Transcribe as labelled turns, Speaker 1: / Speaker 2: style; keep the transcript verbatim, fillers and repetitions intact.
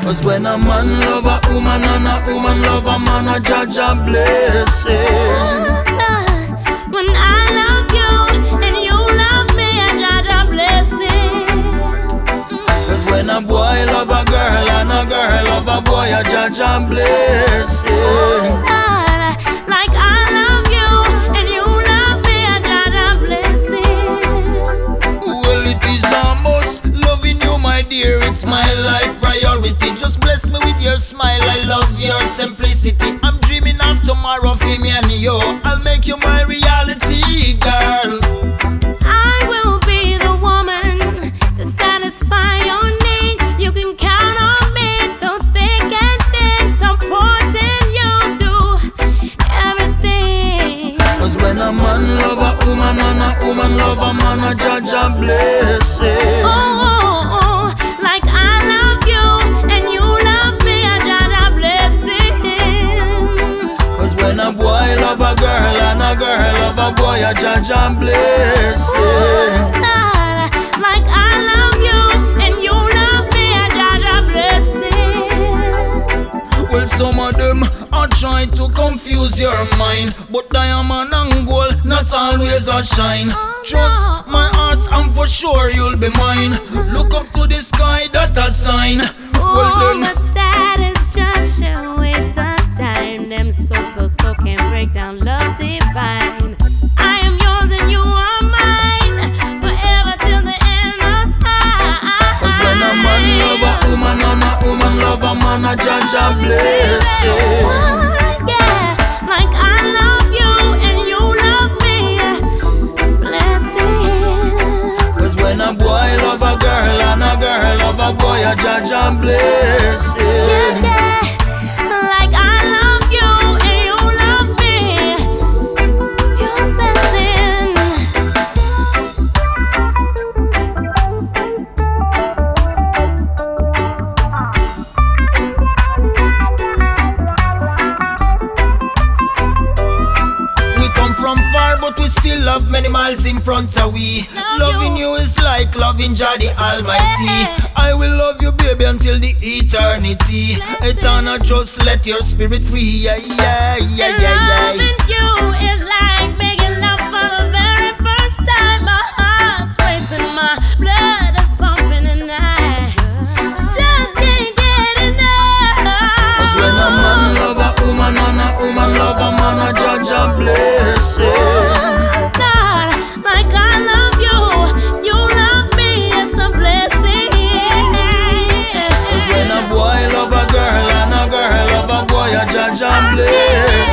Speaker 1: Cause when a man love a woman and a woman love a man, a judge a blessing.
Speaker 2: When I love you and you love me, I judge a blessing.
Speaker 1: Cause when a boy love a girl and a girl love a boy, a judge a blessing.
Speaker 2: Lord, like I love you and you love me, I judge a blessing.
Speaker 1: Well, it is a must, loving you, my dear, it's my life priority. Just bless me with your smile, I love your simplicity. I'm dreaming of tomorrow for me and you. I'll make you my reality, girl.
Speaker 2: I will be the woman to satisfy your need. You can count on me through thick and thin, supporting you do everything.
Speaker 1: Cause when a man love a woman and a woman love a man, a judge a blessing.
Speaker 2: Oh, oh, oh, like I love you and you love me, I judge a blessing.
Speaker 1: Cause when a boy love a girl and a girl love a boy, a judge a blessing.
Speaker 2: Lord, like I love you and you love me, I judge a blessing.
Speaker 1: Well, some of them are trying to confuse your mind, but diamond and gold not always a shine. Trust my heart and for sure you'll be mine. Look up to the sky, that a sign. Well
Speaker 2: Oh,
Speaker 1: then,
Speaker 2: but that is just a waste of time. Them so, so, so can break down love divine. I am yours and you are mine, forever till the end of time.
Speaker 1: cause when a man love a woman and a woman love a man, a judge a blessing.
Speaker 2: Oh, yeah, like I love you and you love me, blessing.
Speaker 1: Cause when a boy love a girl and a girl love a boy, a judge a blessing.
Speaker 2: Yeah, like I love you and you love me, pure blessing.
Speaker 1: We come from far, but we still have many miles in front of we. Loving you is like loving Jah the Almighty. I will love you, baby, until the eternity. Eternal, just let your spirit free. Yeah, yeah, yeah, yeah,
Speaker 2: Loving
Speaker 1: yeah.
Speaker 2: you is like making love for the very first time. My heart's racing, my blood is pumping, and I just can't get enough.
Speaker 1: Cause when a man love a woman and a woman love a man, a judge a blessing.
Speaker 2: God, like I love you, you love me, it's a blessing.
Speaker 1: Cause when a boy love a girl and a girl love a boy, a judge a blessing.